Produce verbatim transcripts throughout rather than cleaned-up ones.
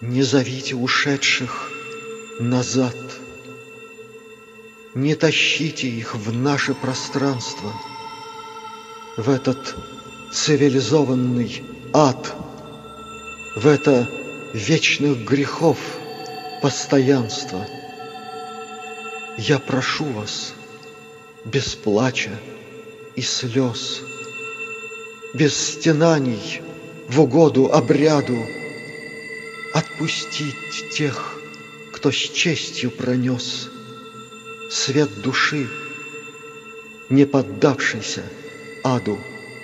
Не зовите ушедших назад, не тащите их в наше пространство, в этот цивилизованный ад, в это вечных грехов постоянство. Я прошу вас без плача и слез, без стенаний в угоду обряду отпустить тех, кто с честью пронес свет души, не поддавшийся аду.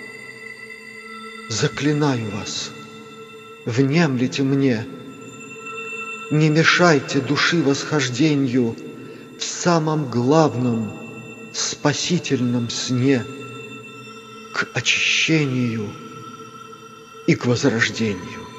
Заклинаю вас, внемлите мне, не мешайте души восхождению в самом главном спасительном сне к очищению и к возрождению.